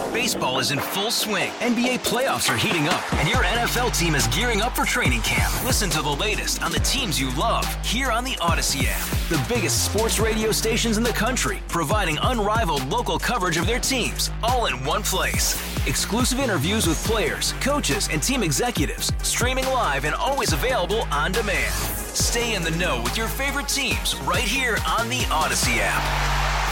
Baseball is in full swing. NBA playoffs are heating up, and your NFL team is gearing up for training camp. Listen to the latest on the teams you love here on the Odyssey app. The biggest sports radio stations in the country, providing unrivaled local coverage of their teams, all in one place. Exclusive interviews with players, coaches, and team executives, streaming live and always available on demand. Stay in the know with your favorite teams right here on the Odyssey app.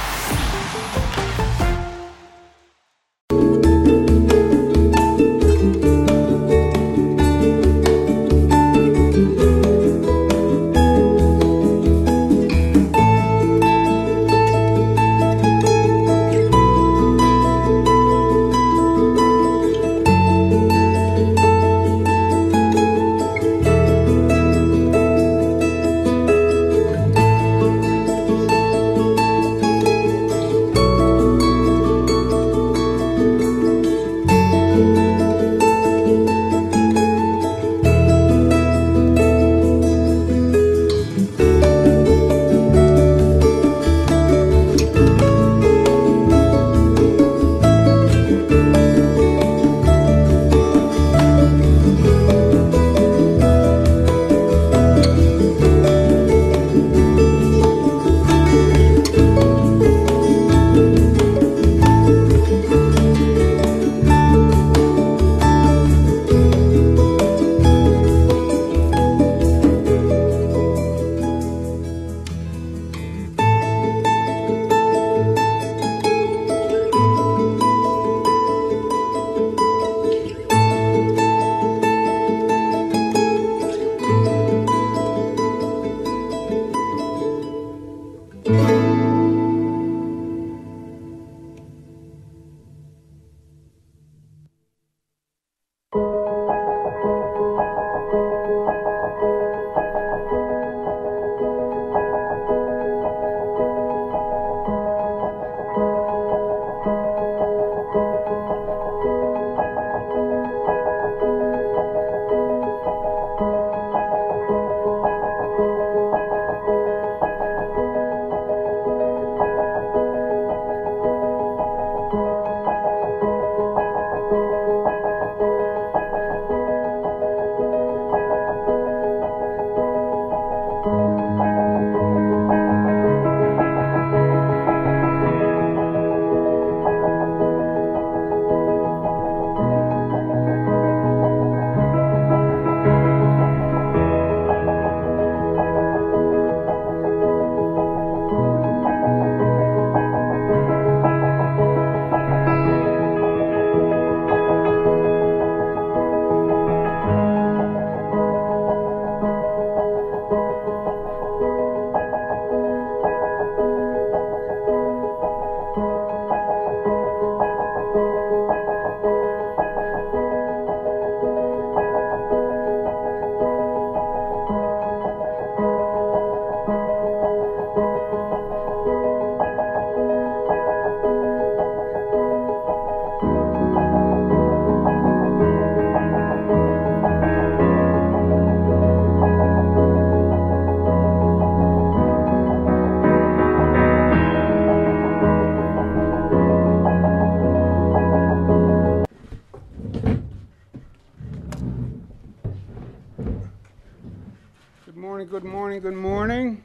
Good morning.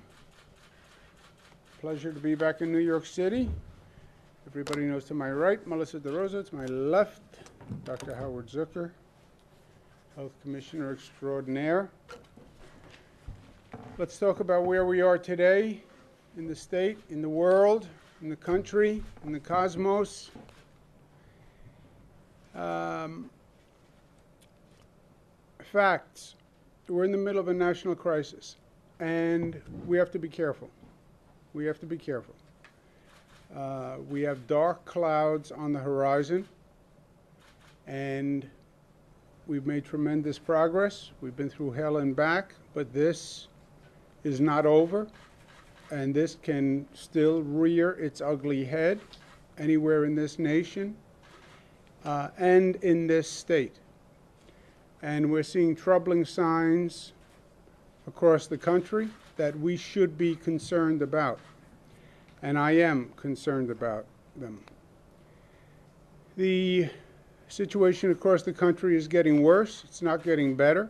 Pleasure to be back in New York City. Everybody knows to my right, Melissa DeRosa. To my left, Dr. Howard Zucker, Health Commissioner Extraordinaire. Let's talk about where we are today in the state, in the world, in the country, in the cosmos. Facts. We're in the middle of a national crisis, and we have to be careful. We have to be careful. We have dark clouds on the horizon, and we've made tremendous progress. We've been through hell and back, but this is not over, and this can still rear its ugly head anywhere in this nation and in this state. And we're seeing troubling signs across the country that we should be concerned about. And I am concerned about them. The situation across the country is getting worse. It's not getting better.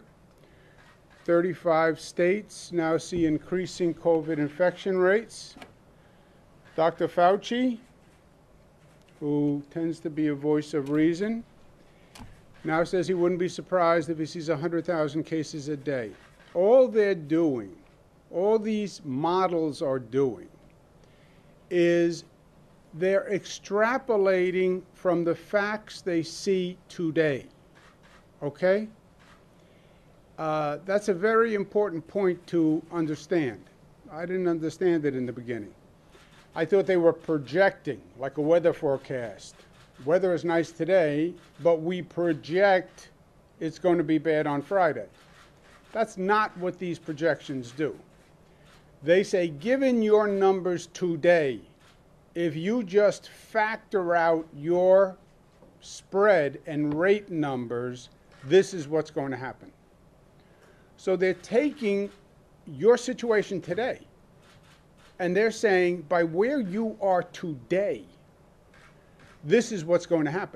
35 states now see increasing COVID infection rates. Dr. Fauci, who tends to be a voice of reason, now says he wouldn't be surprised if he sees 100,000 cases a day. All they're doing, all these models are doing, is they're extrapolating from the facts they see today. Okay? That's a very important point to understand. I didn't understand it in the beginning. I thought they were projecting, like a weather forecast. Weather is nice today, but we project it's going to be bad on Friday. That's not what these projections do. They say, given your numbers today, if you just factor out your spread and rate numbers, this is what's going to happen. So they're taking your situation today, and they're saying, by where you are today, this is what's going to happen.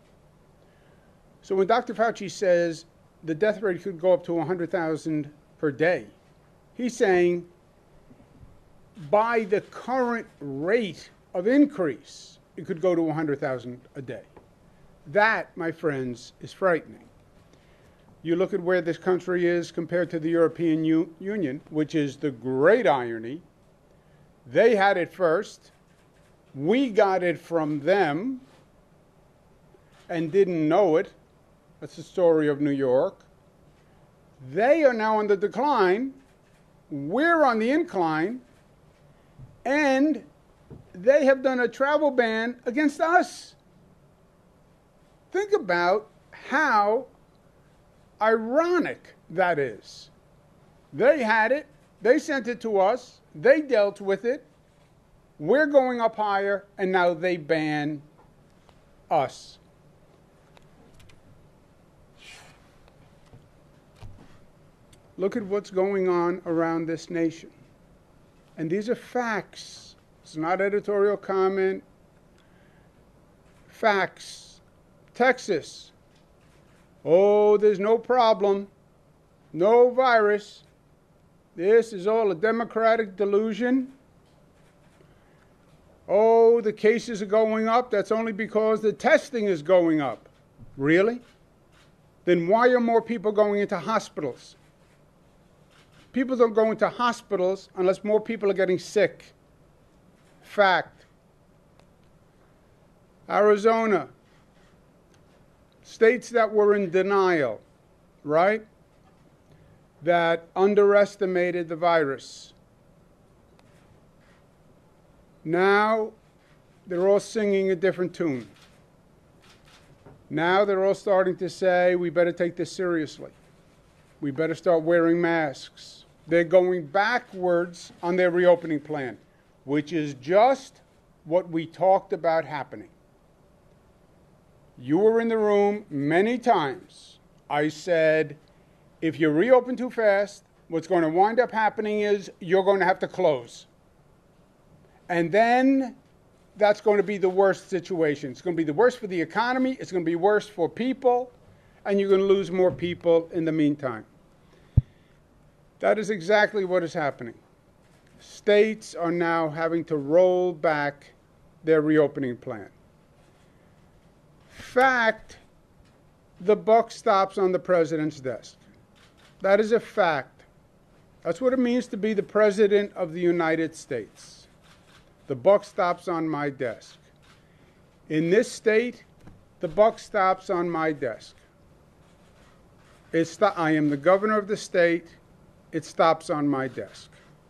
So when Dr. Fauci says the death rate could go up to 100,000 per day, he's saying by the current rate of increase, it could go to 100,000 a day. That, my friends, is frightening. You look at where this country is compared to the European Union, which is the great irony. They had it first. We got it from them and didn't know it. That's the story of New York. They are now on the decline. We're on the incline. And they have done a travel ban against us. Think about how ironic that is. They had it. They sent it to us. They dealt with it. We're going up higher, and now they ban us. Look at what's going on around this nation. And these are facts. It's not editorial comment. Facts. Texas. Oh, there's no problem. No virus. This is all a Democratic delusion. Oh, the cases are going up. That's only because the testing is going up. Really? Then why are more people going into hospitals? People don't go into hospitals unless more people are getting sick. Fact. Arizona. States that were in denial, right? That underestimated the virus. Now they're all singing a different tune. Now they're all starting to say, we better take this seriously. We better start wearing masks. They're going backwards on their reopening plan, which is just what we talked about happening. You were in the room many times. I said, if you reopen too fast, what's going to wind up happening is you're going to have to close. And then that's going to be the worst situation. It's going to be the worst for the economy. It's going to be worse for people. And you're going to lose more people in the meantime. That is exactly what is happening. States are now having to roll back their reopening plan. Fact, the buck stops on the president's desk. That is a fact. That's what it means to be the president of the United States. The buck stops on my desk. In this state, the buck stops on my desk. I am the governor of the state. It stops on my desk.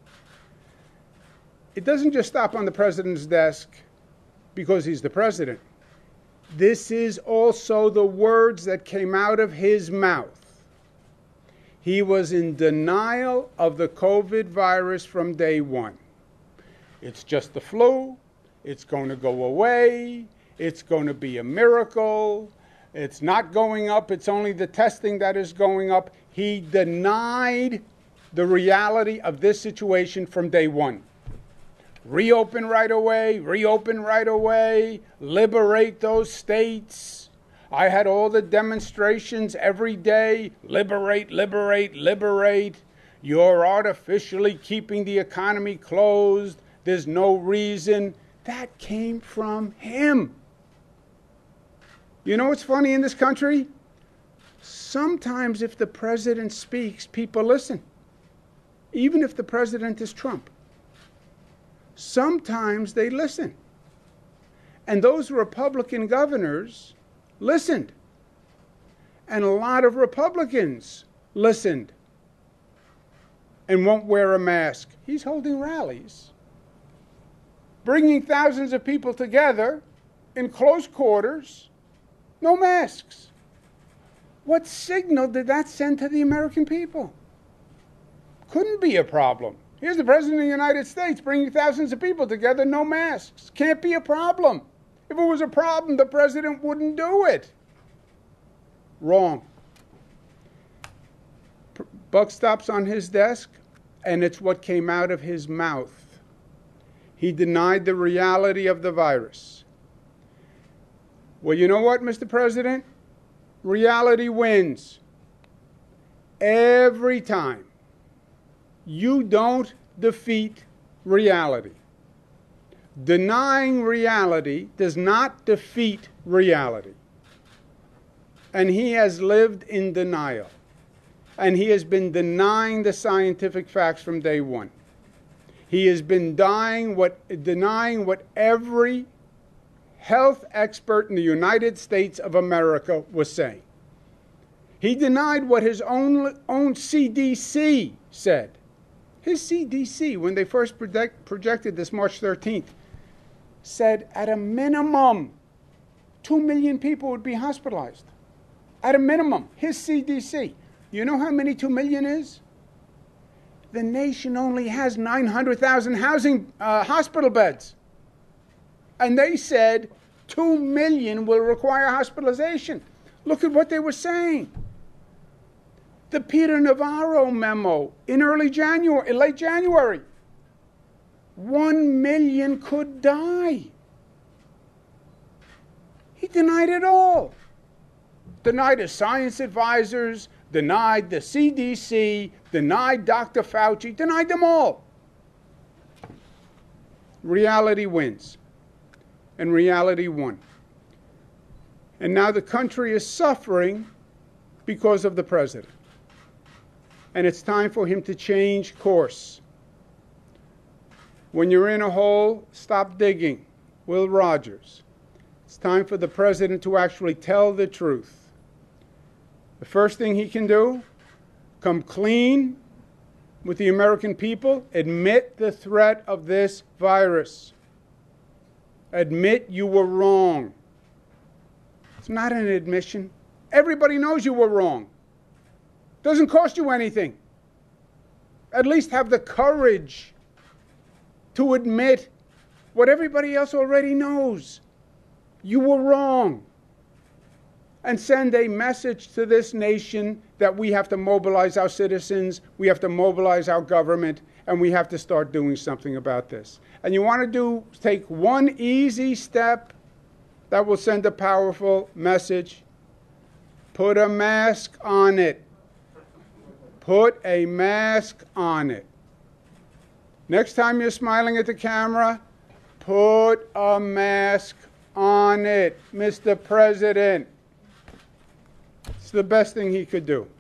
It doesn't just stop on the president's desk because he's the president. This is also the words that came out of his mouth. He was in denial of the COVID virus from day one. It's just the flu. It's going to go away. It's going to be a miracle. It's not going up. It's only the testing that is going up. He denied the reality of this situation from day one. Reopen right away, liberate those states. I had all the demonstrations every day, liberate. You're artificially keeping the economy closed. There's no reason. That came from him. You know what's funny in this country? Sometimes if the president speaks, people listen. Even if the president is Trump. Sometimes they listen. And those Republican governors listened. And a lot of Republicans listened and won't wear a mask. He's holding rallies, bringing thousands of people together in close quarters, no masks. What signal did that send to the American people? Couldn't be a problem. Here's the President of the United States bringing thousands of people together, no masks. Can't be a problem. If it was a problem, the President wouldn't do it. Wrong. Buck stops on his desk, and it's what came out of his mouth. He denied the reality of the virus. Well, you know what, Mr. President? Reality wins. Every time. You don't defeat reality. Denying reality does not defeat reality. And he has lived in denial. And he has been denying the scientific facts from day one. He has been denying what every health expert in the United States of America was saying. He denied what his own CDC said. His CDC, when they first projected this March 13th, said at a minimum 2 million people would be hospitalized. At a minimum, his CDC. You know how many 2 million is? The nation only has 900,000 hospital beds. And they said 2 million will require hospitalization. Look at what they were saying. The Peter Navarro memo in late January. 1 million could die. He denied it all. Denied his science advisors, denied the CDC, denied Dr. Fauci, denied them all. Reality wins. And reality won. And now the country is suffering because of the president. And it's time for him to change course. When you're in a hole, stop digging. Will Rogers. It's time for the president to actually tell the truth. The first thing he can do, come clean with the American people, admit the threat of this virus. Admit you were wrong. It's not an admission. Everybody knows you were wrong. Doesn't cost you anything. At least have the courage to admit what everybody else already knows. You were wrong. And send a message to this nation that we have to mobilize our citizens, we have to mobilize our government, and we have to start doing something about this. And you want to take one easy step that will send a powerful message. Put a mask on it. Put a mask on it. Next time you're smiling at the camera, put a mask on it, Mr. President. It's the best thing he could do.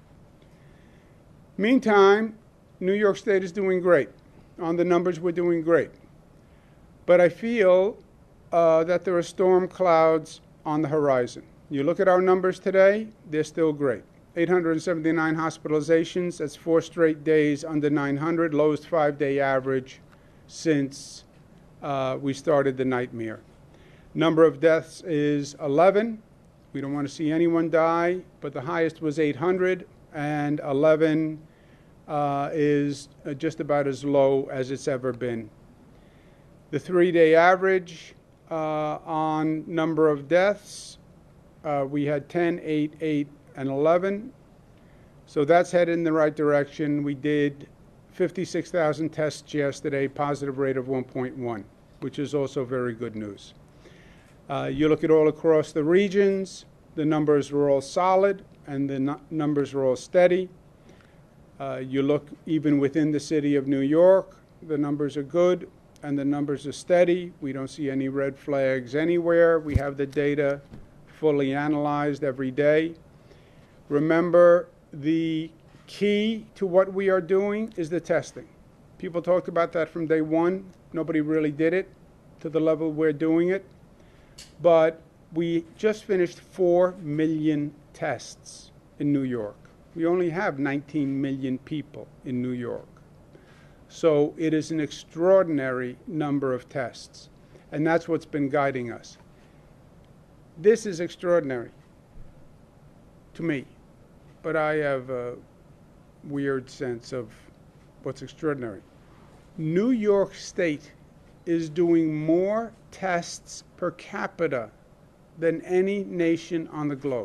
Meantime, New York State is doing great. On the numbers, we're doing great. But I feel that there are storm clouds on the horizon. You look at our numbers today, they're still great. 879 hospitalizations, that's 4 straight days under 900, lowest 5-day average since we started the nightmare. Number of deaths is 11. We don't want to see anyone die, but the highest was 800, and 11 is just about as low as it's ever been. The 3-day average on number of deaths, we had 10, 8, 8, and 11. So that's headed in the right direction. We did 56,000 tests yesterday, positive rate of 1.1, which is also very good news. You look at all across the regions, the numbers are all solid and the numbers are all steady. You look even within the city of New York, the numbers are good and the numbers are steady. We don't see any red flags anywhere. We have the data fully analyzed every day. Remember, the key to what we are doing is the testing. People talked about that from day one. Nobody really did it to the level we're doing it. But we just finished 4 million tests in New York. We only have 19 million people in New York. So it is an extraordinary number of tests. And that's what's been guiding us. This is extraordinary to me. But I have a weird sense of what's extraordinary. New York State is doing more tests per capita than any nation on the globe.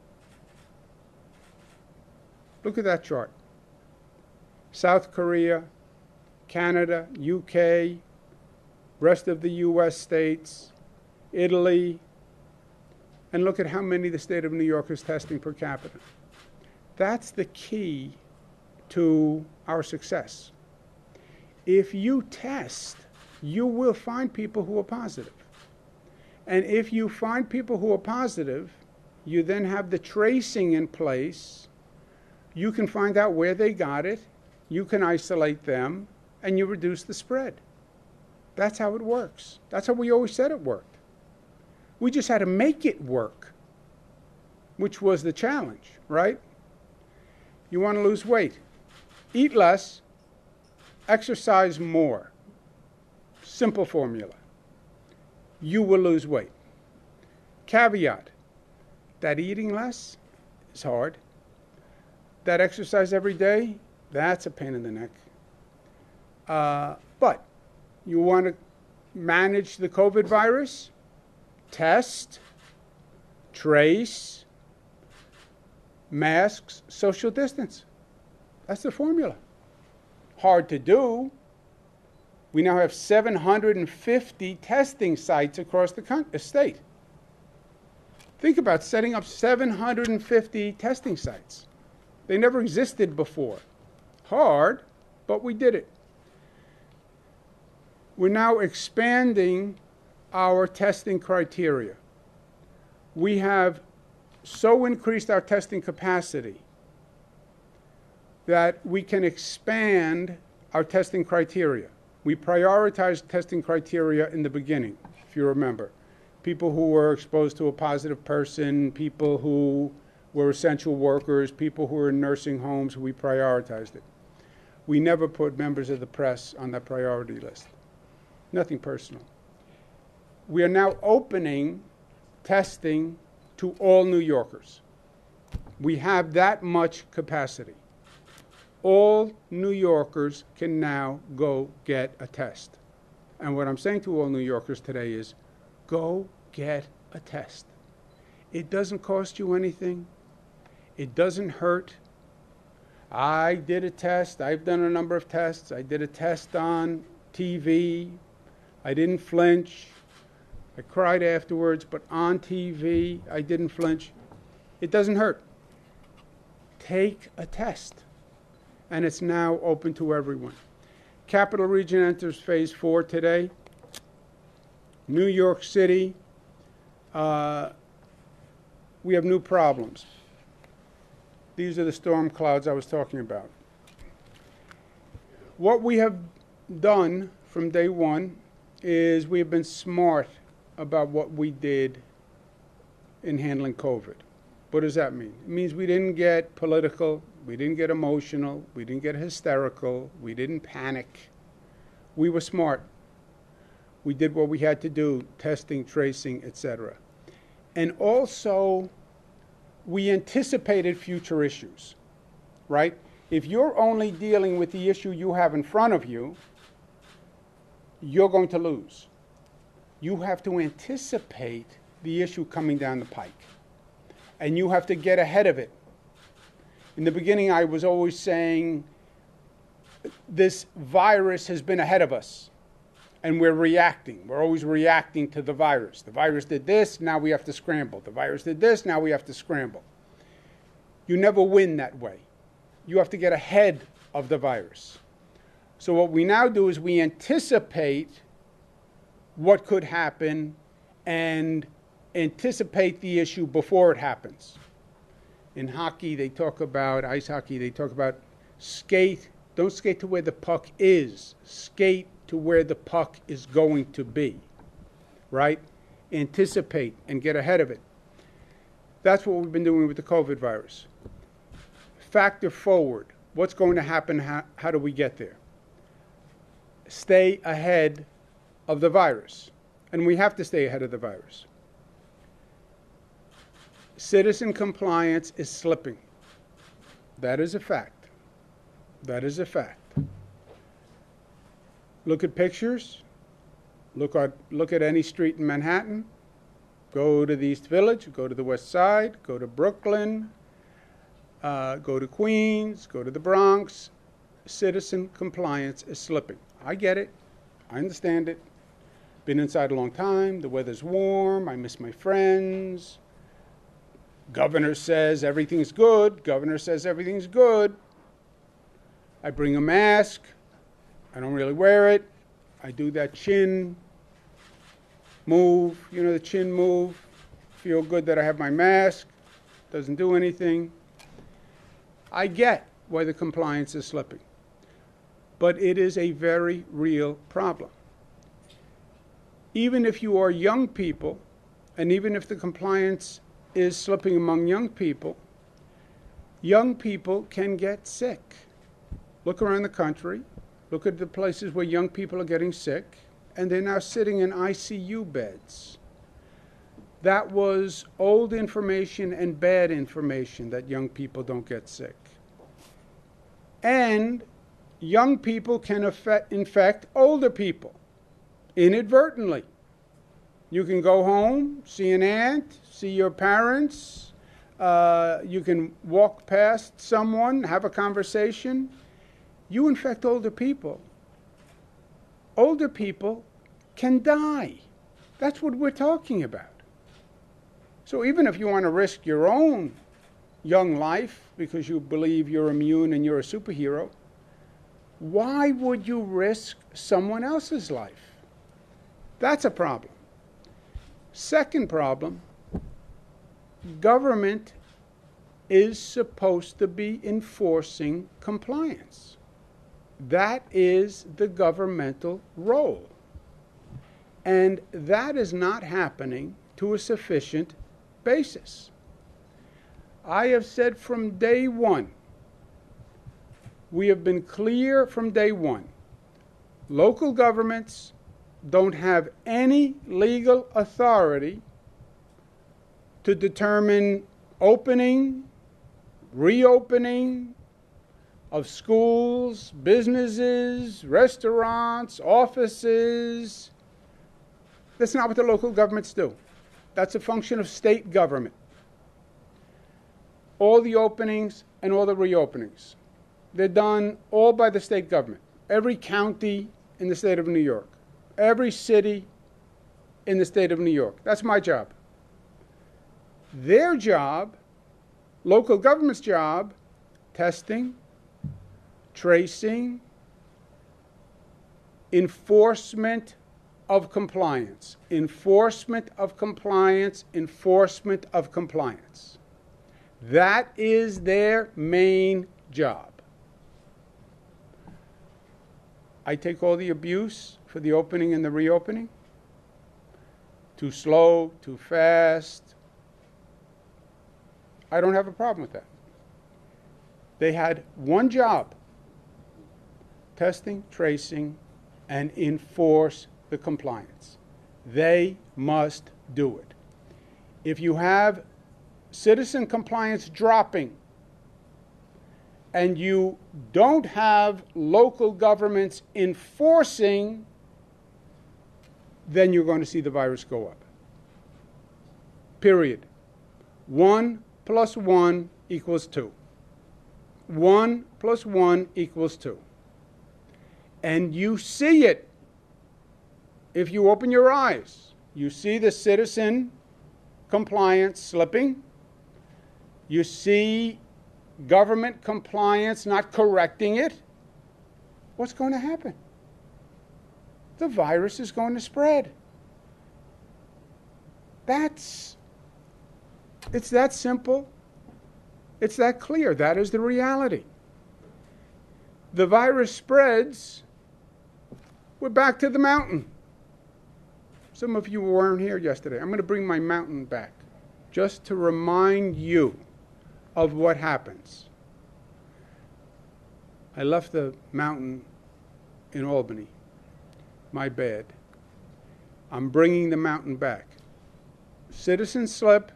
Look at that chart. South Korea, Canada, UK, rest of the US states, Italy, and look at how many the state of New York is testing per capita. That's the key to our success. If you test, you will find people who are positive. And if you find people who are positive, you then have the tracing in place. You can find out where they got it, you can isolate them, and you reduce the spread. That's how it works. That's how we always said it worked. We just had to make it work, which was the challenge, right? You want to lose weight. Eat less, exercise more. Simple formula. You will lose weight. Caveat, that eating less is hard. That exercise every day, that's a pain in the neck. But you want to manage the COVID virus? Test, trace, masks, social distance. That's the formula. Hard to do. We now have 750 testing sites across the state. Think about setting up 750 testing sites. They never existed before. Hard, but we did it. We're now expanding our testing criteria. We have so increased our testing capacity that we can expand our testing criteria. We prioritized testing criteria in the beginning, if you remember. People who were exposed to a positive person, people who were essential workers, people who were in nursing homes, we prioritized it. We never put members of the press on that priority list. Nothing personal. We are now opening testing to all New Yorkers. We have that much capacity. All New Yorkers can now go get a test. And what I'm saying to all New Yorkers today is, go get a test. It doesn't cost you anything. It doesn't hurt. I did a test. I've done a number of tests. I did a test on TV. I didn't flinch. I cried afterwards, but on TV, I didn't flinch. It doesn't hurt. Take a test. And it's now open to everyone. Capital Region enters phase 4 today. New York City, we have new problems. These are the storm clouds I was talking about. What we have done from day one is we have been smart about what we did in handling COVID. What does that mean? It means we didn't get political, we didn't get emotional, we didn't get hysterical, we didn't panic. We were smart. We did what we had to do, testing, tracing, etc. And also, we anticipated future issues, right? If you're only dealing with the issue you have in front of you, you're going to lose. You have to anticipate the issue coming down the pike. And you have to get ahead of it. In the beginning, I was always saying, this virus has been ahead of us, and we're reacting. We're always reacting to the virus. The virus did this, now we have to scramble. The virus did this, now we have to scramble. You never win that way. You have to get ahead of the virus. So what we now do is we anticipate what could happen and anticipate the issue before it happens. In hockey, they talk about, ice hockey, they talk about skate. Don't skate to where the puck is. Skate to where the puck is going to be, right? Anticipate and get ahead of it. That's what we've been doing with the COVID virus. Factor forward. What's going to happen? How do we get there? Stay ahead of the virus. And we have to stay ahead of the virus. Citizen compliance is slipping. That is a fact. That is a fact. Look at pictures. Look at any street in Manhattan. Go to the East Village, go to the West Side, go to Brooklyn, go to Queens, go to the Bronx. Citizen compliance is slipping. I get it. I understand it. Been inside a long time. The weather's warm. I miss my friends. Governor says everything's good. Governor says everything's good. I bring a mask. I don't really wear it. I do that chin move. You know, the chin move. Feel good that I have my mask. Doesn't do anything. I get why the compliance is slipping. But it is a very real problem. Even if you are young people, and even if the compliance is slipping among young people can get sick. Look around the country. Look at the places where young people are getting sick, and they're now sitting in ICU beds. That was old information and bad information that young people don't get sick. And young people can infect older people inadvertently. You can go home, see an aunt, see your parents. You can walk past someone, have a conversation. You infect older people. Older people can die. That's what we're talking about. So even if you want to risk your own young life because you believe you're immune and you're a superhero, why would you risk someone else's life? That's a problem. Second problem, government is supposed to be enforcing compliance. That is the governmental role. And that is not happening to a sufficient basis. I have said from day one, we have been clear from day one, local governments don't have any legal authority to determine opening, reopening of schools, businesses, restaurants, offices. That's not what the local governments do. That's a function of state government. All the openings and all the reopenings, they're done all by the state government. Every county in the state of New York. Every city in the state of New York. That's my job. Their job, local government's job, testing, tracing, enforcement of compliance. Enforcement of compliance, enforcement of compliance. That is their main job. I take all the abuse for the opening and the reopening. Too slow, too fast. I don't have a problem with that. They had one job: testing, tracing, and enforce the compliance. They must do it. If you have citizen compliance dropping and you don't have local governments enforcing, then you're going to see the virus go up. Period. 1 + 1 = 2. 1 + 1 = 2. And you see it. If you open your eyes, you see the citizen compliance slipping. You see government compliance not correcting it. What's going to happen? The virus is going to spread. It's that simple. It's that clear. That is the reality. The virus spreads. We're back to the mountain. Some of you weren't here yesterday. I'm going to bring my mountain back just to remind you of what happens. I left the mountain in Albany. My bad. I'm bringing the mountain back. Citizens slip.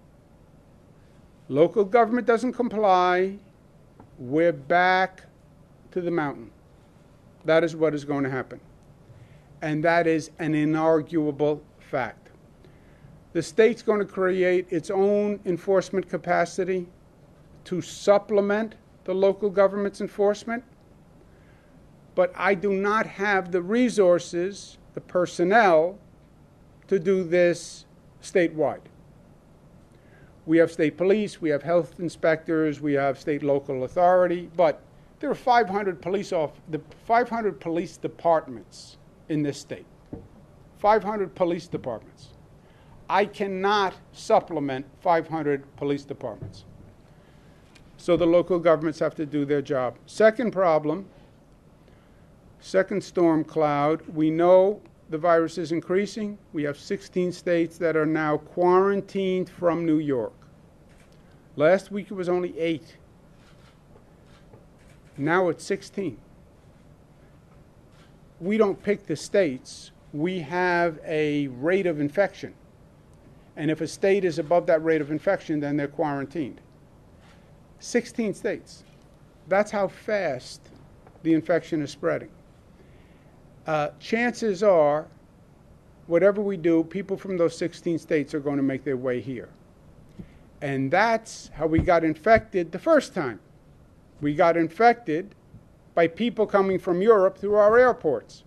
Local government doesn't comply. We're back to the mountain. That is what is going to happen. And that is an inarguable fact. The state's going to create its own enforcement capacity to supplement the local government's enforcement. But I do not have the resources, the personnel, to do this statewide. We have state police, we have health inspectors, we have state local authority, but there are 500 police departments in this state. 500 police departments. I cannot supplement 500 police departments. So the local governments have to do their job. Second problem, second storm cloud, we know the virus is increasing. We have 16 states that are now quarantined from New York. Last week it was only 8. Now it's 16. We don't pick the states. We have a rate of infection. And if a state is above that rate of infection, then they're quarantined. 16 states. That's how fast the infection is spreading. Chances are, whatever we do, people from those 16 states are going to make their way here. And that's how we got infected the first time. We got infected by people coming from Europe through our airports.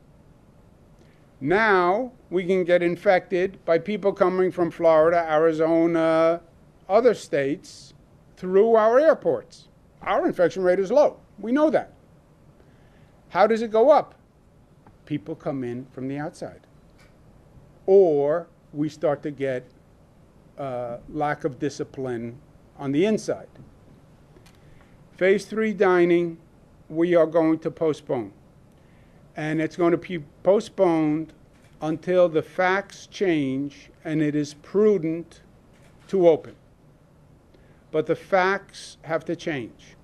Now we can get infected by people coming from Florida, Arizona, other states through our airports. Our infection rate is low. We know that. How does it go up? People come in from the outside. Or we start to get lack of discipline on the inside. Phase 3 dining, we are going to postpone. And it's going to be postponed until the facts change and it is prudent to open. But the facts have to change.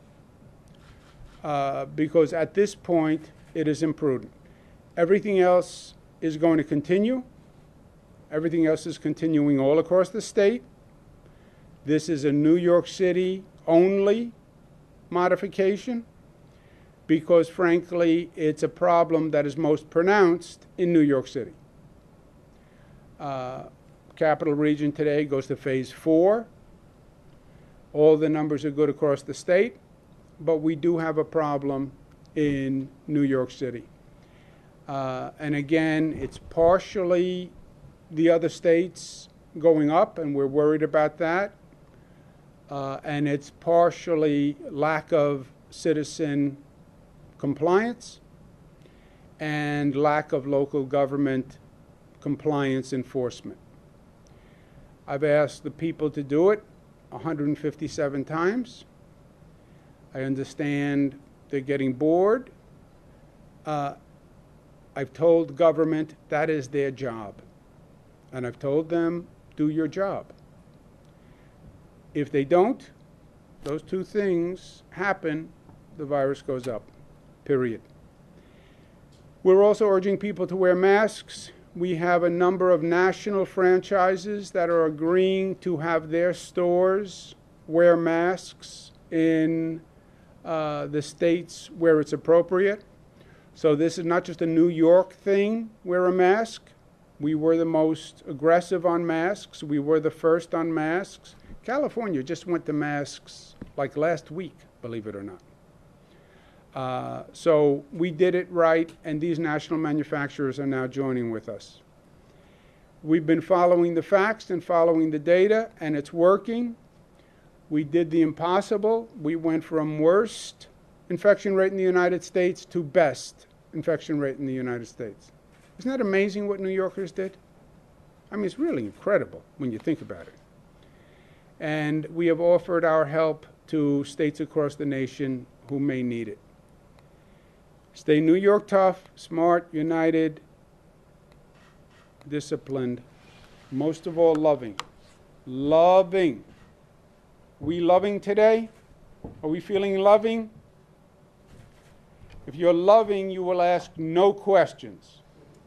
Because at this point, it is imprudent. Everything else is going to continue. Everything else is continuing all across the state. This is a New York City only modification because, frankly, it's a problem that is most pronounced in New York City. Capital Region today goes to phase 4. All the numbers are good across the state, but we do have a problem in New York City. And again, it's partially the other states going up, and we're worried about that. And it's partially lack of citizen compliance and lack of local government compliance enforcement. I've asked the people to do it 157 times. I understand they're getting bored. I've told government that is their job. And I've told them, do your job. If they don't, those two things happen, the virus goes up, period. We're also urging people to wear masks. We have a number of national franchises that are agreeing to have their stores wear masks in the states where it's appropriate. So this is not just a New York thing, wear a mask. We were the most aggressive on masks. We were the first on masks. California just went to masks like last week, believe it or So we did it right, and these national manufacturers are now joining with us. We've been following the facts and following the data, and it's working. We did the impossible. We went from worst infection rate in the United States to best infection rate in the United States. Isn't that amazing what New Yorkers did? I mean, it's really incredible when you think about it. And we have offered our help to states across the nation who may need it. Stay New York tough, smart, united, disciplined, most of all loving. Loving. We loving today? Are we feeling loving? If you're loving, you will ask no questions.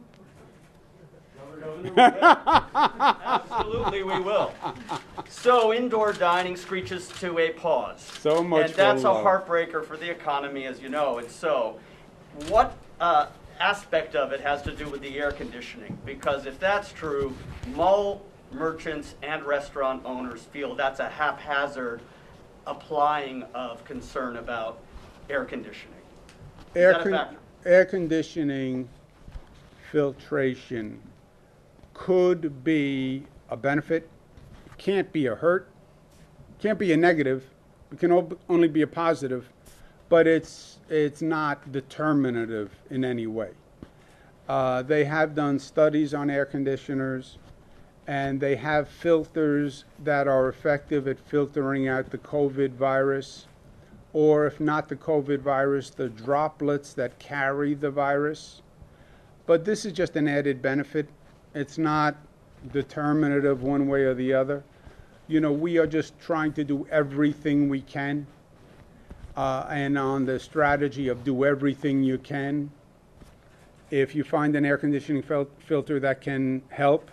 Absolutely, we will. So indoor dining screeches to a pause. So much and that's for a love. heartbreaker for the economy, as you know. And so, what aspect of it has to do with the air conditioning? Because if that's true, mall merchants and restaurant owners feel that's a haphazard applying of concern about air conditioning. Is that a factor? Air conditioning, filtration could be a benefit. It can't be a hurt. It can't be a negative. It can only be a positive, but it's not determinative in any way. They have done studies on air conditioners, and they have filters that are effective at filtering out the COVID virus, or if not the COVID virus, the droplets that carry the virus. But this is just an added benefit. It's not determinative one way or the other. You know, we are just trying to do everything we can, and on the strategy of do everything you can. If you find an air conditioning filter that can help,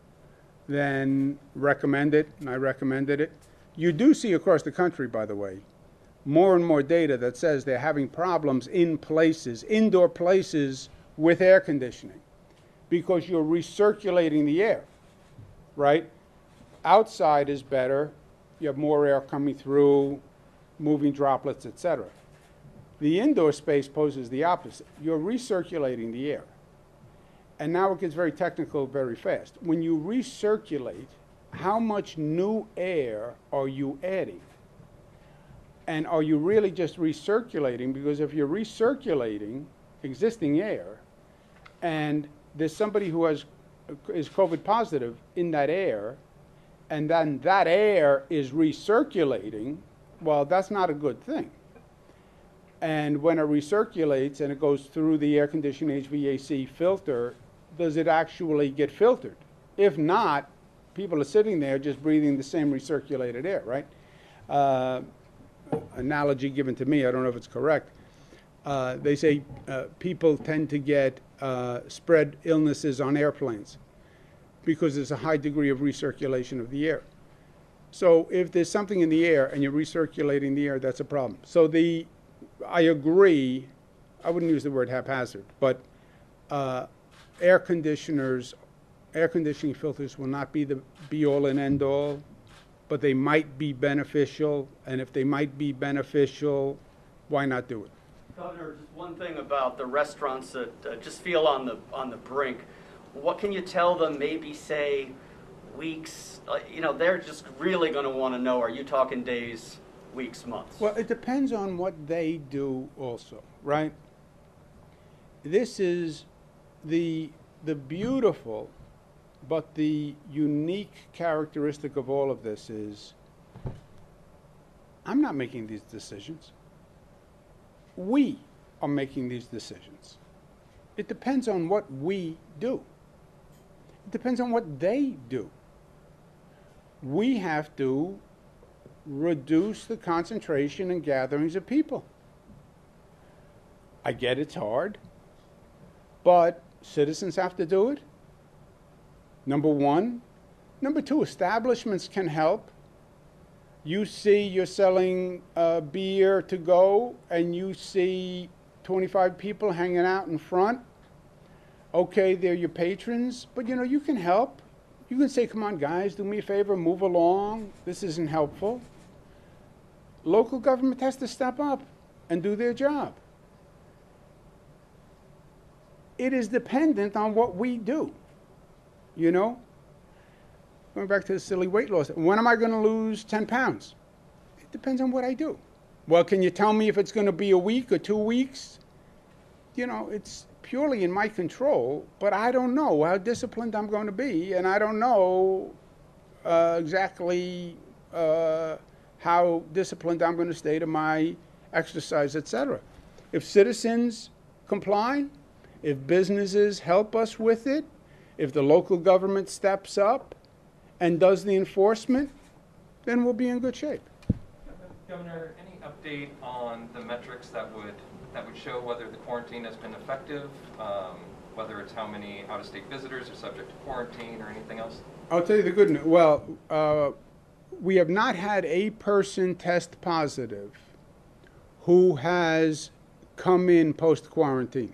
then recommend it, and I recommended it. You do see across the country, by the way, more and more data that says they're having problems in places, indoor places, with air conditioning, because you're recirculating the air, right? Outside is better. You have more air coming through, moving droplets, etc. The indoor space poses the opposite. You're recirculating the air. And now it gets very technical very fast. When you recirculate, how much new air are you adding? And are you really just recirculating? Because if you're recirculating existing air, and there's somebody who is COVID positive in that air, and then that air is recirculating, well, that's not a good thing. And when it recirculates and it goes through the air conditioning HVAC filter, does it actually get filtered? If not, people are sitting there just breathing the same recirculated air, right? Analogy given to me, I don't know if it's correct. They say people tend to get spread illnesses on airplanes because there's a high degree of recirculation of the air. So if there's something in the air and you're recirculating the air, that's a problem. So I agree, I wouldn't use the word haphazard, but air conditioning filters will not be the be-all and end-all, but they might be beneficial, and if they might be beneficial, why not do it? Governor, just one thing about the restaurants that just feel on the brink. What can you tell them? Maybe say weeks. They're just really going to want to know. Are you talking days, weeks, months? Well, it depends on what they do, also, right? This is the beautiful, but the unique characteristic of all of this is I'm not making these decisions. We are making these decisions. It depends on what we do. It depends on what they do. We have to reduce the concentration and gatherings of people. I get it's hard, but citizens have to do it. Number one. Number two, establishments can help. You see you're selling beer to go, and you see 25 people hanging out in front. Okay, they're your patrons, but you can help. You can say, come on, guys, do me a favor, move along. This isn't helpful. Local government has to step up and do their job. it is dependent on what we do, you know? Going back to the silly weight loss. When am I going to lose 10 pounds? It depends on what I do. Well, can you tell me if it's going to be a week or 2 weeks? You know, it's purely in my control, but I don't know how disciplined I'm going to be, and I don't know exactly how disciplined I'm going to stay to my exercise, etc. If citizens comply, if businesses help us with it, if the local government steps up and does the enforcement, then we'll be in good shape. Governor, any update on the metrics that would show whether the quarantine has been effective, whether it's how many out-of-state visitors are subject to quarantine or anything else? I'll tell you the good news. Well, we have not had a person test positive who has come in post-quarantine.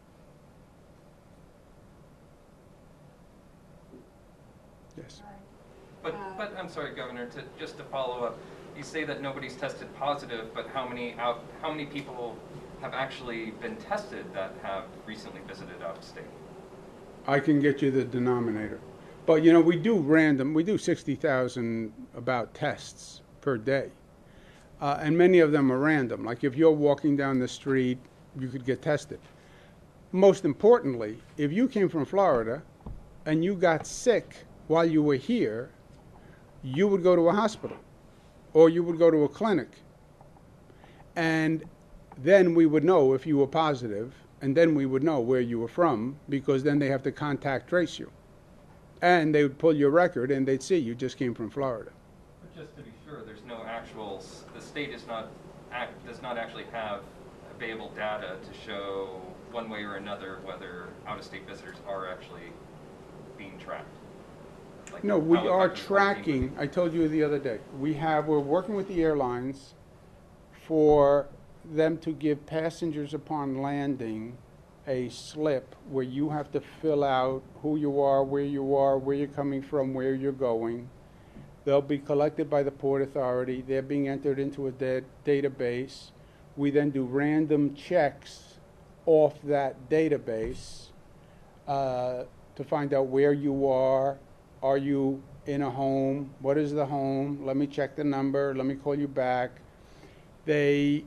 Yes. But I'm sorry, Governor, just to follow up, you say that nobody's tested positive, but how many people have actually been tested that have recently visited out of state? I can get you the denominator. But, you know, we do 60,000 about tests per day. And many of them are random. Like if you're walking down the street, you could get tested. Most importantly, if you came from Florida and you got sick while you were here, you would go to a hospital or you would go to a clinic. And then we would know if you were positive, and then we would know where you were from, because then they have to contact trace you. And they would pull your record and they'd see you just came from Florida. But just to be sure, there's no actual, the state does not actually have available data to show one way or another whether out-of-state visitors are actually being tracked. Like no, we are tracking. I told you the other day, we're working with the airlines for them to give passengers upon landing a slip where you have to fill out who you are, where you're coming from, where you're going. They'll be collected by the Port Authority. They're being entered into a database. We then do random checks off that database to find out where you are. Are you in a home? What is the home? Let me check the number. Let me call you back. They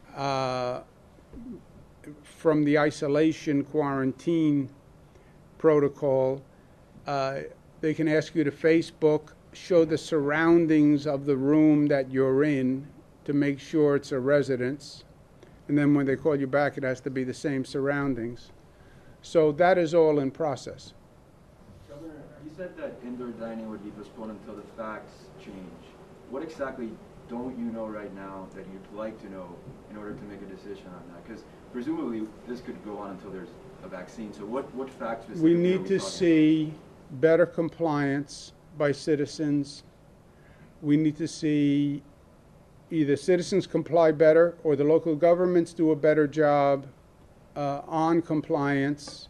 from the isolation quarantine protocol, they can ask you to Facebook, show the surroundings of the room that you're in to make sure it's a residence. And then when they call you back, it has to be the same surroundings. So that is all in process. Governor, you said that indoor dining would be postponed until the facts change. What exactly don't you know right now that you'd like to know in order to make a decision on that? Because presumably this could go on until there's a vaccine. So what facts we need to see better compliance by citizens. We need to see either citizens comply better or the local governments do a better job on compliance.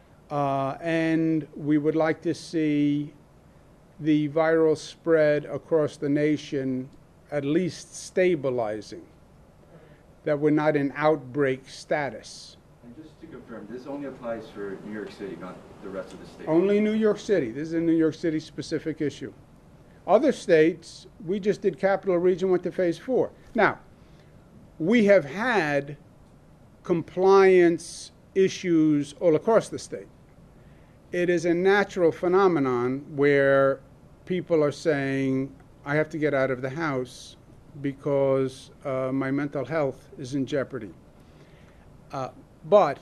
And we would like to see the viral spread across the nation at least stabilizing, that we're not in outbreak status. And just to confirm, this only applies for New York City, not the rest of the state? Only New York City. This is a New York City specific issue. Other states, we just did Capital Region, went to phase 4. Now, we have had compliance issues all across the state. It is a natural phenomenon where people are saying, I have to get out of the house because my mental health is in jeopardy. But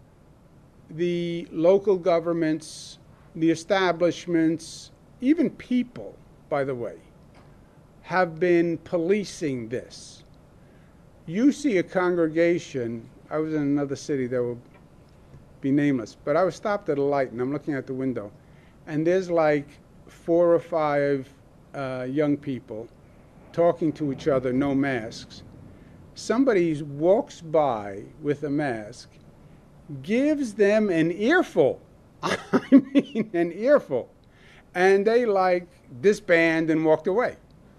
the local governments, the establishments, even people, by the way, have been policing this. You see a congregation, I was in another city that will be nameless, but I was stopped at a light and I'm looking out the window, and there's like 4 or 5 young people talking to each other, no masks. Somebody walks by with a mask, gives them an earful. I mean, an earful. And they like disband and walked away.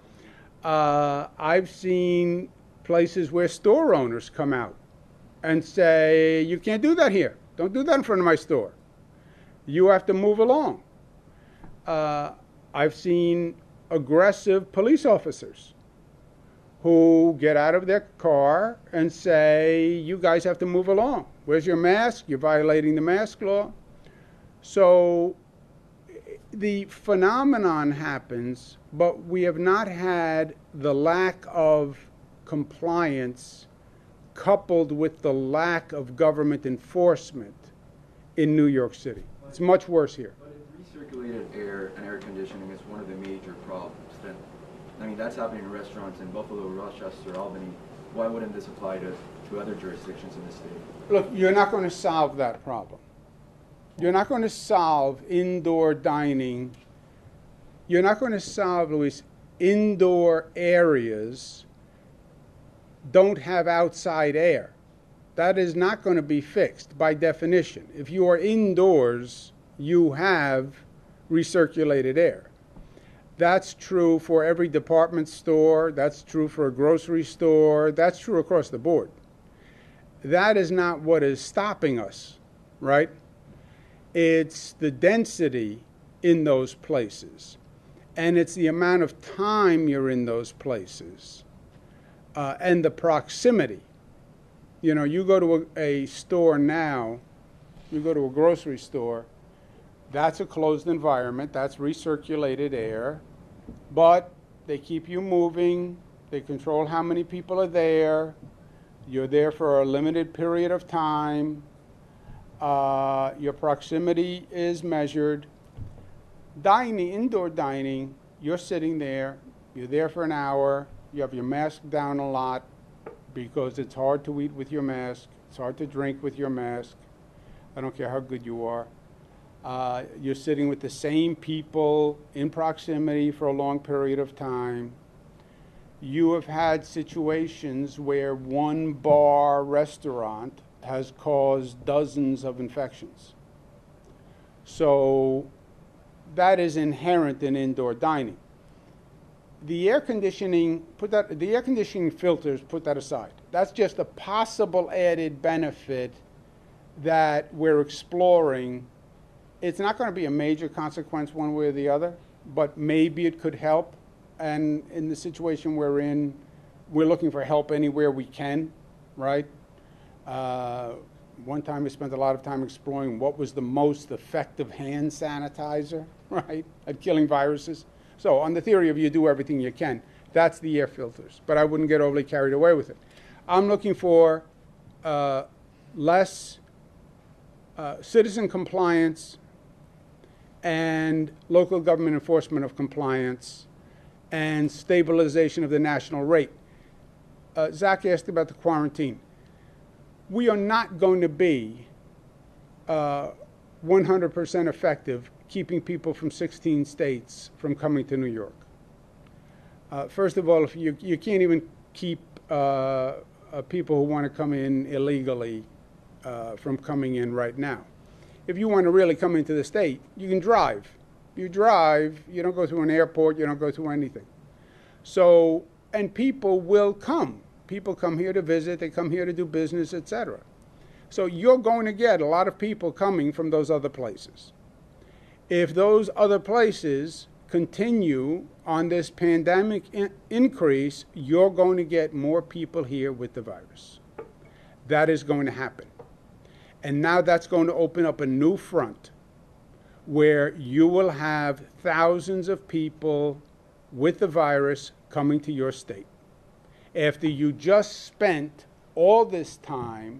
I've seen places where store owners come out and say, you can't do that here. Don't do that in front of my store. You have to move along. I've seen aggressive police officers who get out of their car and say, you guys have to move along. Where's your mask? You're violating the mask law. So the phenomenon happens, but we have not had the lack of compliance coupled with the lack of government enforcement in New York City. It's much worse here. But if recirculated air and air conditioning is one of the major problems, then, I mean, that's happening in restaurants in Buffalo, Rochester, Albany. Why wouldn't this apply to other jurisdictions in the state? Look, you're not going to solve that problem. You're not going to solve indoor dining. You're not going to solve, Luis, indoor areas don't have outside air. That is not going to be fixed by definition. If you are indoors, you have recirculated air. That's true for every department store. That's true for a grocery store. That's true across the board. That is not what is stopping us, right? It's the density in those places, and it's the amount of time you're in those places, and the proximity. You know, you go to a store now, you go to a grocery store, that's a closed environment, that's recirculated air, but they keep you moving, they control how many people are there, you're there for a limited period of time, your proximity is measured. Dining, indoor dining, you're sitting there, you're there for an hour, you have your mask down a lot because it's hard to eat with your mask, it's hard to drink with your mask, I don't care how good you are. You're sitting with the same people in proximity for a long period of time. You have had situations where one bar restaurant has caused dozens of infections. So that is inherent in indoor dining. The air conditioning, the air conditioning filters, put that aside. That's just a possible added benefit that we're exploring. It's not going to be a major consequence one way or the other, but maybe it could help. And in the situation we're in, we're looking for help anywhere we can, right? One time we spent a lot of time exploring what was the most effective hand sanitizer, right, at killing viruses. So on the theory of you do everything you can, that's the air filters. But I wouldn't get overly carried away with it. I'm looking for less citizen compliance and local government enforcement of compliance and stabilization of the national rate. Zach asked about the quarantine. We are not going to be 100% effective keeping people from 16 states from coming to New York. First of all, if you can't even keep people who want to come in illegally from coming in right now. If you want to really come into the state, you can drive. You drive, you don't go through an airport, you don't go through anything. So, and people will come. People come here to visit, they come here to do business, etc. So you're going to get a lot of people coming from those other places. If those other places continue on this pandemic increase, you're going to get more people here with the virus. That is going to happen. And now that's going to open up a new front where you will have thousands of people with the virus coming to your state. After you just spent all this time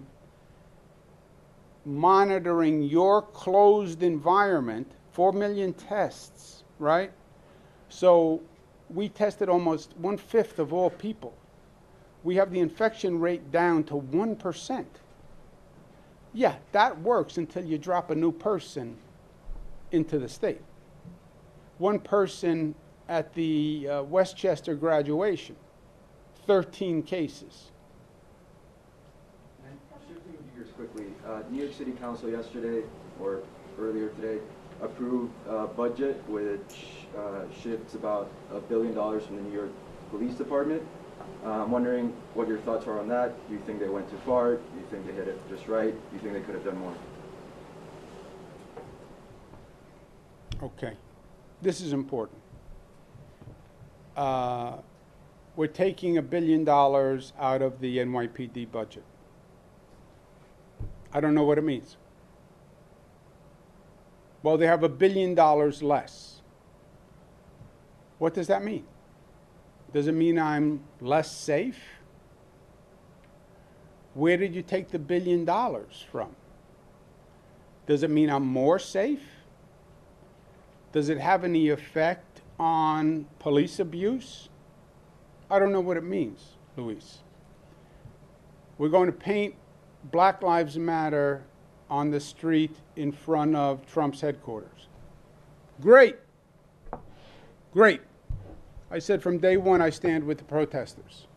monitoring your closed environment, 4 million tests, right? So we tested almost 1/5 of all people. We have the infection rate down to 1%. Yeah, that works until you drop a new person into the state. One person at the Westchester graduation, 13 cases. And shifting gears quickly, New York City Council yesterday, or earlier today, approved a budget which shifts about $1 billion from the New York Police Department. I'm wondering what your thoughts are on that. Do you think they went too far? Do you think they hit it just right? Do you think they could have done more? Okay. This is important. We're taking $1 billion out of the NYPD budget. I don't know what it means. Well, they have $1 billion less. What does that mean? Does it mean I'm less safe? Where did you take the $1 billion from? Does it mean I'm more safe? Does it have any effect on police abuse? I don't know what it means, Luis. We're going to paint Black Lives Matter on the street in front of Trump's headquarters. Great. Great. I said from day one I stand with the protesters.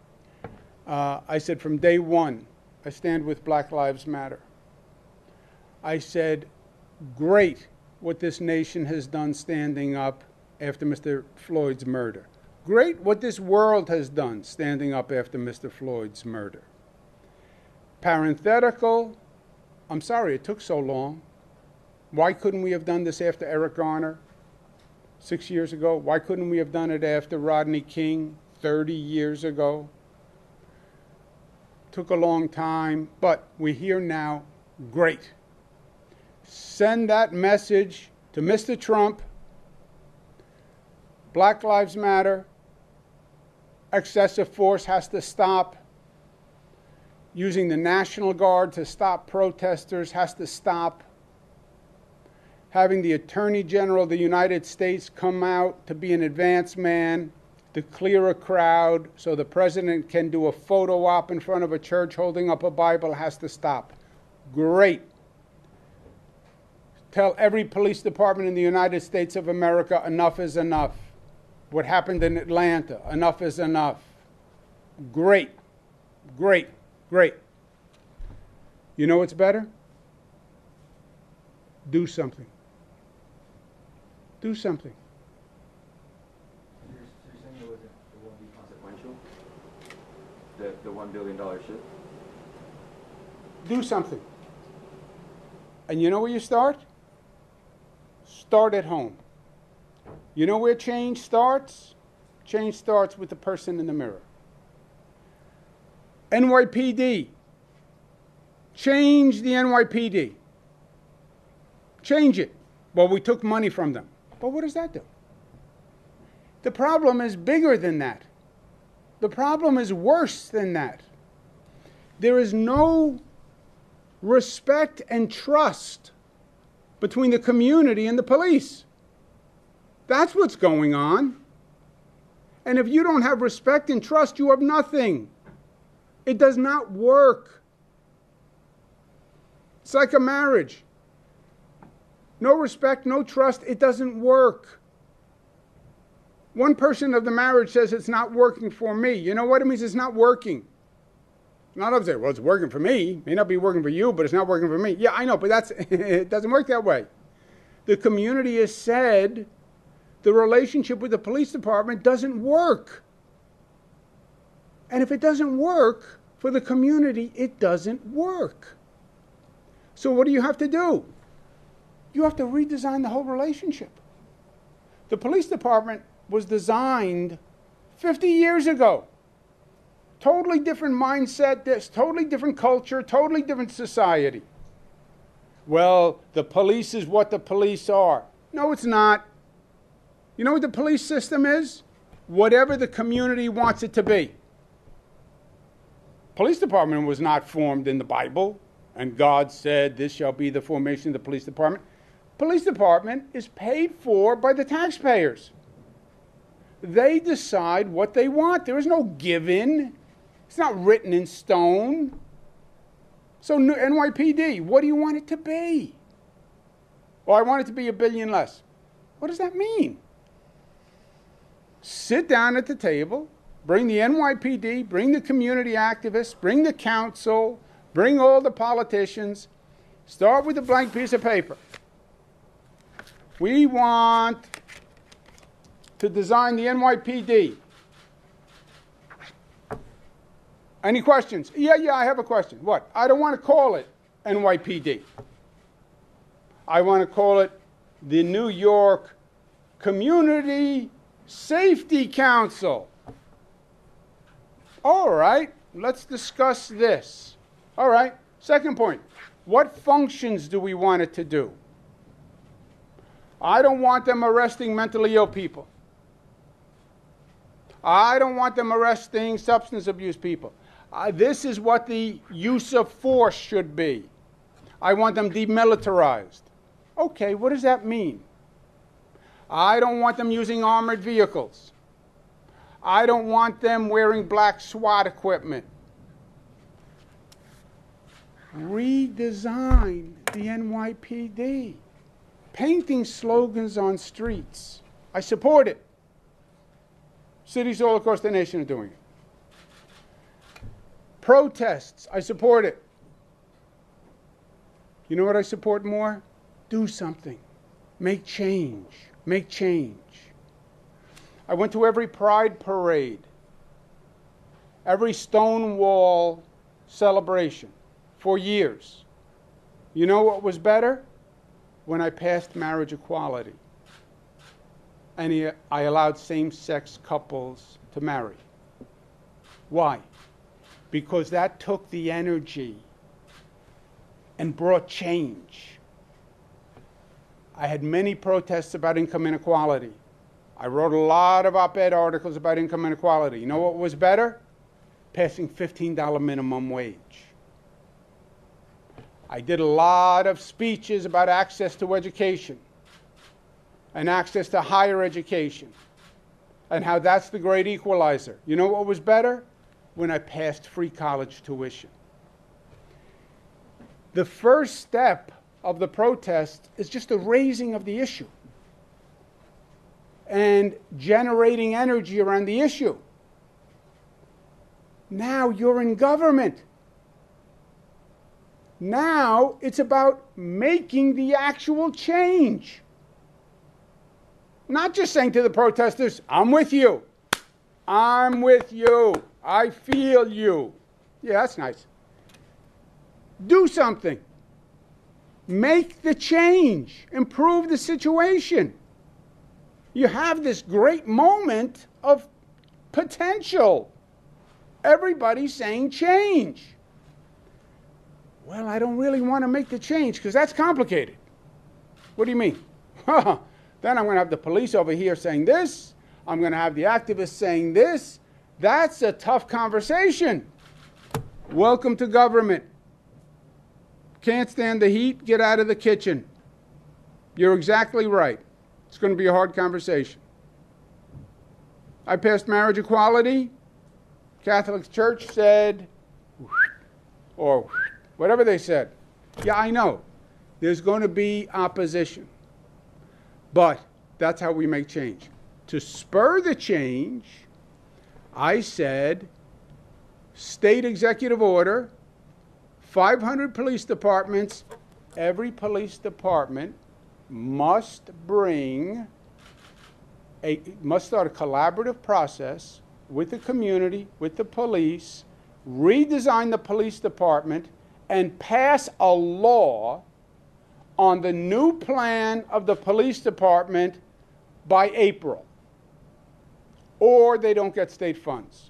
I said from day one I stand with Black Lives Matter. I said, great what this nation has done standing up after Mr. Floyd's murder. Great what this world has done standing up after Mr. Floyd's murder. Parenthetical, I'm sorry it took so long. Why couldn't we have done this after Eric Garner 6 years ago? Why couldn't we have done it after Rodney King 30 years ago? Took a long time, but we're here now. Great. Send that message to Mr. Trump. Black Lives Matter. Excessive force has to stop. Using the National Guard to stop protesters has to stop. Having the Attorney General of the United States come out to be an advance man to clear a crowd so the president can do a photo op in front of a church holding up a Bible has to stop. Great. Tell every police department in the United States of America enough is enough. What happened in Atlanta, enough is enough. Great, great, great. You know what's better? Do something. Do something. You're saying it won't be consequential? The $1 billion shift? Do something. And you know where you start? Start at home. You know where change starts? Change starts with the person in the mirror. NYPD. Change the NYPD. Change it. Well, we took money from them. But what does that do? The problem is bigger than that. The problem is worse than that. There is no respect and trust between the community and the police. That's what's going on. And if you don't have respect and trust, you have nothing. It does not work. It's like a marriage. No respect, no trust, it doesn't work. One person of the marriage says it's not working for me. You know what it means? It's not working. Not others say, well, it's working for me. It may not be working for you, but it's not working for me. Yeah, I know, but it doesn't work that way. The community has said the relationship with the police department doesn't work. And if it doesn't work for the community, it doesn't work. So what do you have to do? You have to redesign the whole relationship. The police department was designed 50 years ago. Totally different mindset, totally different culture, totally different society. Well, the police is what the police are. No, it's not. You know what the police system is? Whatever the community wants it to be. Police department was not formed in the Bible, and God said, this shall be the formation of the police department. Police department is paid for by the taxpayers. They decide what they want. There is no given. It's not written in stone. So NYPD, what do you want it to be? Well, I want it to be $1 billion less. What does that mean? Sit down at the table, bring the NYPD, bring the community activists, bring the council, bring all the politicians. Start with a blank piece of paper. We want to design the NYPD. Any questions? Yeah, I have a question. What? I don't want to call it NYPD. I want to call it the New York Community Safety Council. All right, let's discuss this. All right, second point. What functions do we want it to do? I don't want them arresting mentally ill people. I don't want them arresting substance abuse people. This is what the use of force should be. I want them demilitarized. Okay, what does that mean? I don't want them using armored vehicles. I don't want them wearing black SWAT equipment. Redesign the NYPD. Painting slogans on streets. I support it. Cities all across the nation are doing it. Protests, I support it. You know what I support more? Do something. Make change. Make change. I went to every Pride parade, every Stonewall celebration for years. You know what was better? When I passed marriage equality and I allowed same-sex couples to marry. Why? Because that took the energy and brought change. I had many protests about income inequality. I wrote a lot of op-ed articles about income inequality. You know what was better? Passing $15 minimum wage. I did a lot of speeches about access to education and access to higher education and how that's the great equalizer. You know what was better? When I passed free college tuition. The first step of the protest is just a raising of the issue and generating energy around the issue. Now you're in government. Now it's about making the actual change. Not just saying to the protesters, I'm with you. I'm with you. I feel you. Yeah, that's nice. Do something. Make the change. Improve the situation. You have this great moment of potential. Everybody's saying change. Well, I don't really want to make the change because that's complicated. What do you mean? Then I'm going to have the police over here saying this. I'm going to have the activists saying this. That's a tough conversation. Welcome to government. Can't stand the heat? Get out of the kitchen. You're exactly right. It's going to be a hard conversation. I passed marriage equality. Catholic Church said, or whatever they said. Yeah, I know. There's going to be opposition. But that's how we make change. To spur the change, I said, state executive order, 500 police departments, every police department must start a collaborative process with the community, with the police, redesign the police department, and pass a law on the new plan of the police department by April, or they don't get state funds.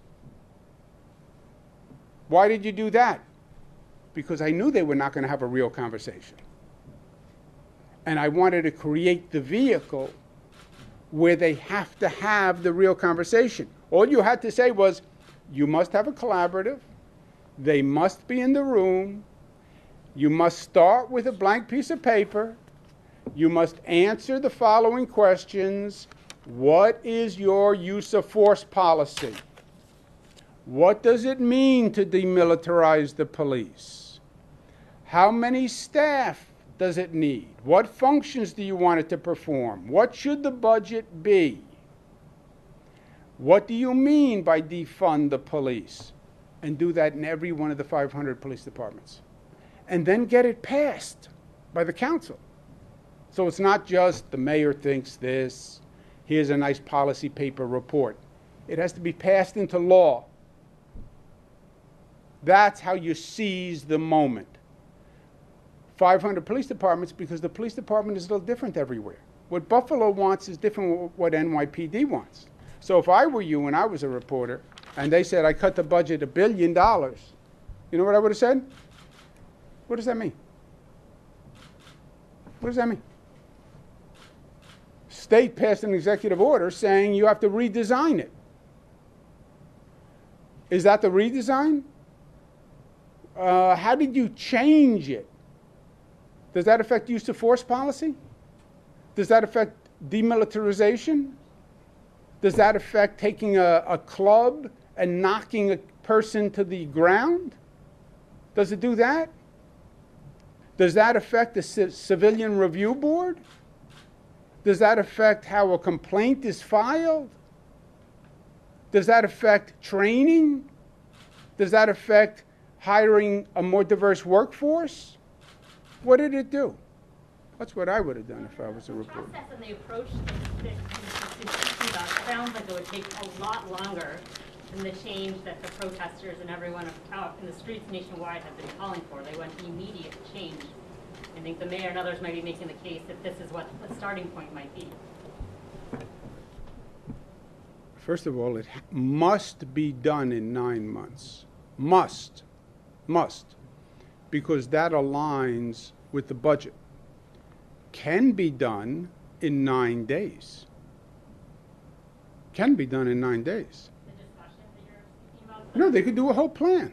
Why did you do that? Because I knew they were not going to have a real conversation. And I wanted to create the vehicle where they have to have the real conversation. All you had to say was, you must have a collaborative, they must be in the room, you must start with a blank piece of paper, you must answer the following questions. What is your use of force policy? What does it mean to demilitarize the police? How many staff does it need? What functions do you want it to perform? What should the budget be? What do you mean by defund the police? And do that in every one of the 500 police departments. And then get it passed by the council. So it's not just the mayor thinks this, here's a nice policy paper report. It has to be passed into law. That's how you seize the moment. 500 police departments because the police department is a little different everywhere. What Buffalo wants is different from what NYPD wants. So if I were you and I was a reporter and they said I cut the budget $1 billion, you know what I would have said? What does that mean? What does that mean? State passed an executive order saying you have to redesign it. Is that the redesign? How did you change it? Does that affect use of force policy? Does that affect demilitarization? Does that affect taking a club and knocking a person to the ground? Does it do that? Does that affect the civilian review board? Does that affect how a complaint is filed? Does that affect training? Does that affect hiring a more diverse workforce? What did it do? That's what I would have done if I was a reporter. The process and the approach that sounds like it would take a lot longer than the change that the protesters and everyone out in the streets nationwide have been calling for. They want immediate change. I think the mayor and others might be making the case that this is what the starting point might be. First of all, it must be done in 9 months. Must. Because that aligns with the budget. Can be done in 9 days. Can be done in 9 days. The discussion that you're speaking about? No, they could do a whole plan.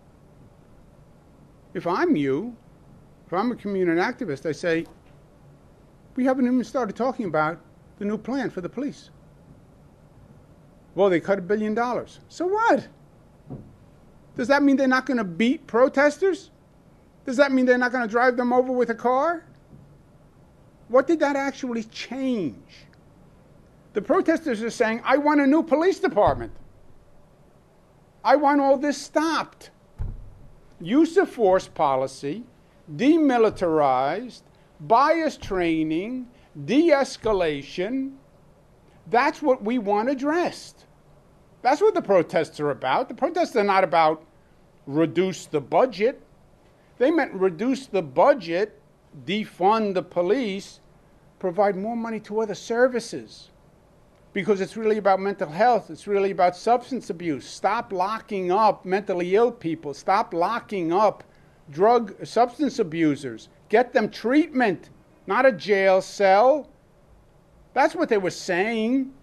If I'm you, if I'm a community activist, I say, we haven't even started talking about the new plan for the police. Well, they cut $1 billion. So what? Does that mean they're not going to beat protesters? Does that mean they're not going to drive them over with a car? What did that actually change? The protesters are saying, I want a new police department. I want all this stopped. Use of force policy, demilitarized, bias training, de-escalation. That's what we want addressed. That's what the protests are about. The protests are not about reduce the budget. They meant reduce the budget, defund the police, provide more money to other services. Because it's really about mental health. It's really about substance abuse. Stop locking up mentally ill people. Stop locking up substance abusers. Get them treatment, not a jail cell. That's what they were saying.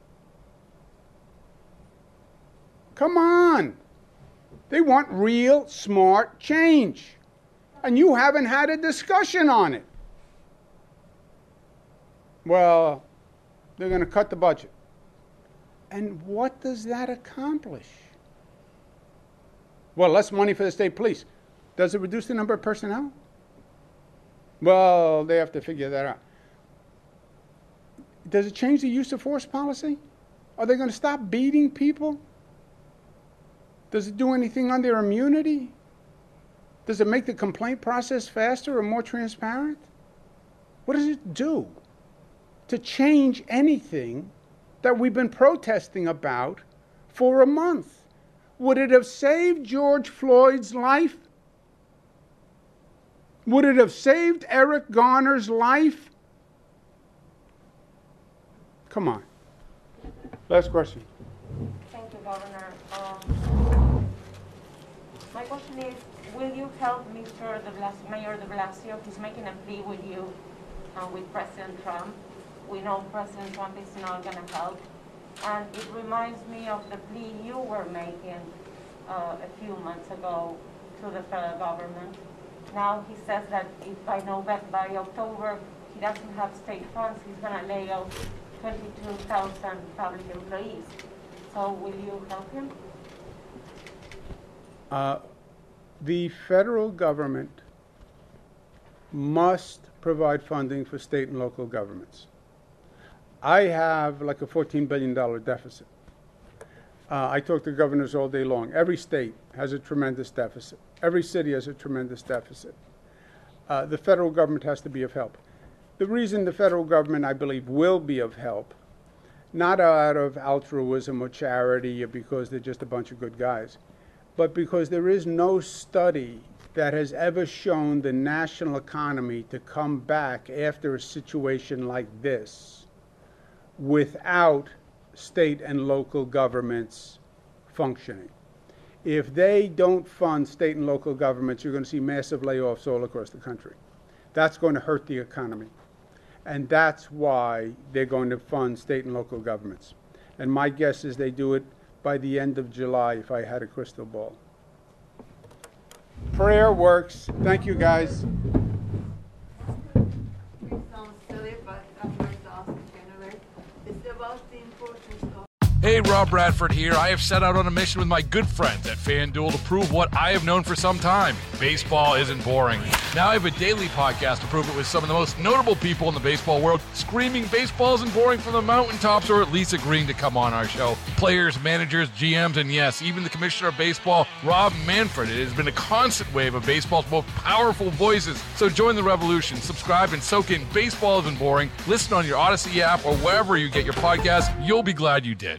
Come on. They want real, smart change. And you haven't had a discussion on it. Well, they're going to cut the budget. And what does that accomplish? Well, less money for the state police. Does it reduce the number of personnel? Well, they have to figure that out. Does it change the use of force policy? Are they going to stop beating people? Does it do anything on their immunity? Does it make the complaint process faster or more transparent? What does it do to change anything that we've been protesting about for a month? Would it have saved George Floyd's life? Would it have saved Eric Garner's life? Come on. Last question. Thank you, Governor. My question is, will you help Mayor de Blasio? He's making a plea with you and with President Trump. We know President Trump is not going to help. And it reminds me of the plea you were making a few months ago to the federal government. Now he says that if by October he doesn't have state funds, he's going to lay off 22,000 public employees. So will you help him? The federal government must provide funding for state and local governments. I have like a $14 billion deficit. I talk to governors all day long. Every state has a tremendous deficit. Every city has a tremendous deficit. The federal government has to be of help. The reason the federal government, I believe, will be of help, not out of altruism or charity or because they're just a bunch of good guys, but because there is no study that has ever shown the national economy to come back after a situation like this without state and local governments functioning. If they don't fund state and local governments, you're going to see massive layoffs all across the country. That's going to hurt the economy. And that's why they're going to fund state and local governments. And my guess is they do it by the end of July if I had a crystal ball. Prayer works. Thank you, guys. It sounds silly, but I'm going to ask it anyway. It's about the importance of... Hey, Rob Bradford here. I have set out on a mission with my good friends at FanDuel to prove what I have known for some time. Baseball isn't boring. Now I have a daily podcast to prove it with some of the most notable people in the baseball world, screaming baseball isn't boring from the mountaintops, or at least agreeing to come on our show. Players, managers, GMs, and yes, even the commissioner of baseball, Rob Manfred. It has been a constant wave of baseball's most powerful voices. So join the revolution. Subscribe and soak in Baseball Isn't Boring. Listen on your Odyssey app or wherever you get your podcasts. You'll be glad you did.